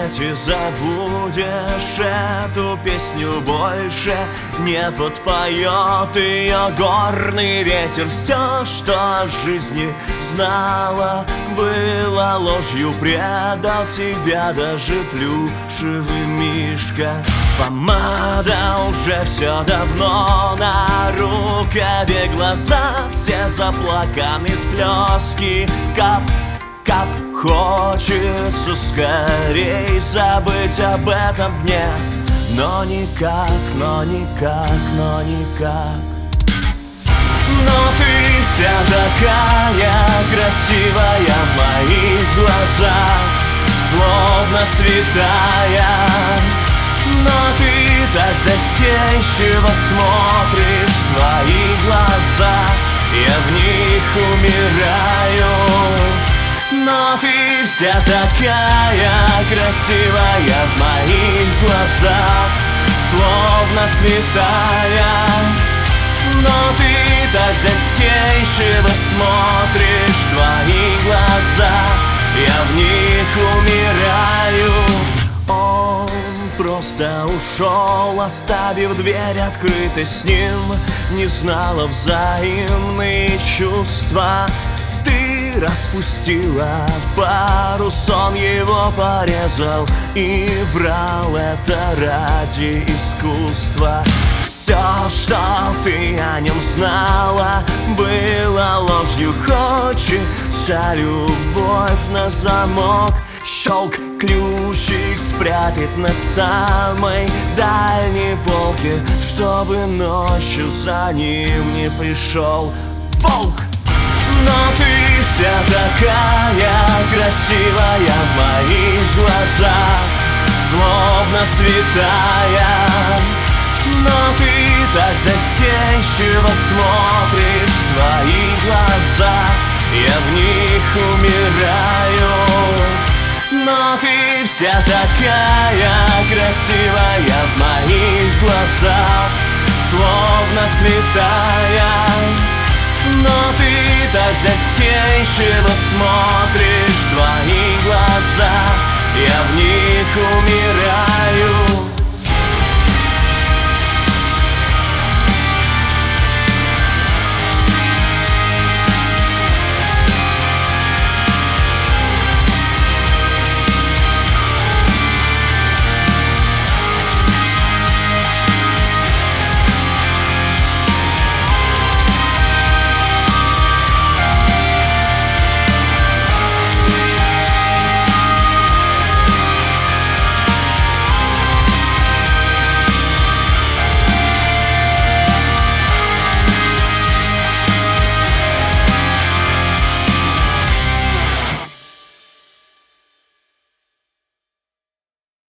свете забудешь эту песню, больше не подпоет ее горный ветер. Все, что о жизни знала, было ложью, предал тебя даже плюшевый мишка. Помада уже все давно на рукаве, глаза все заплаканы, слезки кап, кап. Хочется скорей забыть об этом дне, но никак, но никак, но никак. Но ты вся такая красивая в моих глазах, словно святая. Но ты так застенчиво смотришь, твои глаза, я в них умираю. Но ты вся такая красивая в моих глазах, словно святая. Но ты так застенчиво смотришь, твои глаза, я в них умираю. Он просто ушел, оставив дверь открытой, с ним не знала взаимные чувства. Ты распустила парус, он его порезал и врал, это ради искусства. Все, что ты о нем знала, было ложью. Хочется любовь на замок, щелк, ключик спрятать на самой дальней полке, чтобы ночью за ним не пришел волк. Но ты вся такая красивая в моих глазах, словно святая. Но ты так застенчиво смотришь, твои глаза, я в них умираю. Но ты вся такая красивая в моих глазах, словно святая. Но ты так застенчиво смотришь, твои глаза, я в них умираю.